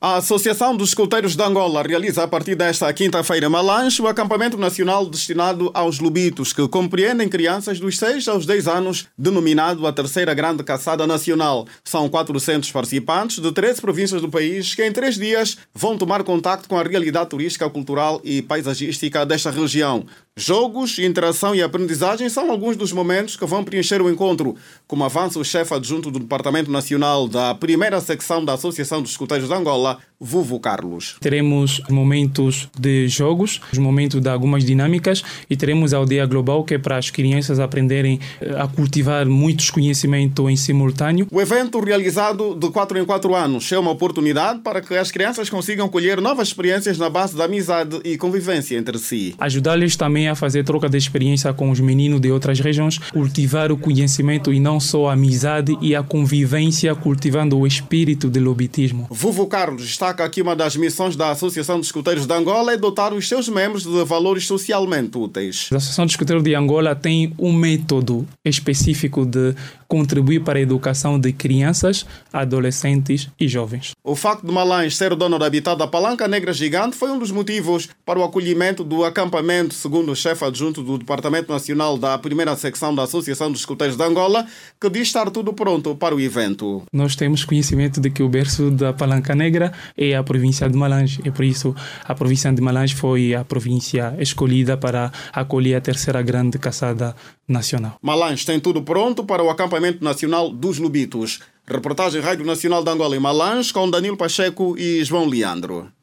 A Associação dos Escuteiros de Angola realiza a partir desta quinta-feira em Malange o acampamento nacional destinado aos lobitos, que compreendem crianças dos 6 aos 10 anos, denominado a terceira grande caçada nacional. São 400 participantes de 13 províncias do país que em 3 dias vão tomar contacto com a realidade turística, cultural e paisagística desta região. Jogos, interação e aprendizagem são alguns dos momentos que vão preencher o encontro, como avança o chefe adjunto do Departamento Nacional da primeira secção da Associação dos Escuteiros de Angola, Vuvo Carlos. Teremos momentos de jogos, momentos de algumas dinâmicas e teremos a aldeia global, que é para as crianças aprenderem a cultivar muitos conhecimentos em simultâneo. O evento, realizado de 4 em 4 anos, é uma oportunidade para que as crianças consigam colher novas experiências na base da amizade e convivência entre si. Ajudar-lhes também a fazer troca de experiência com os meninos de outras regiões, cultivar o conhecimento e não só a amizade e a convivência, cultivando o espírito de lobitismo. Vuvo Carlos destaca que uma das missões da Associação dos Escuteiros de Angola é dotar os seus membros de valores socialmente úteis. A Associação dos Escuteiros de Angola tem um método específico de contribuir para a educação de crianças, adolescentes e jovens. O facto de Malange ser o dono da habitat da Palanca Negra Gigante foi um dos motivos para o acolhimento do acampamento, segundo o chefe adjunto do Departamento Nacional da primeira secção da Associação dos Escuteiros de Angola, que diz estar tudo pronto para o evento. Nós temos conhecimento de que o berço da Palanca Negra é a província de Malange, e por isso a província de Malange foi a província escolhida para acolher a terceira grande caçada nacional. Malange tem tudo pronto para o acampamento nacional dos lobitos. Reportagem Rádio Nacional de Angola em Malange com Danilo Pacheco e João Leandro.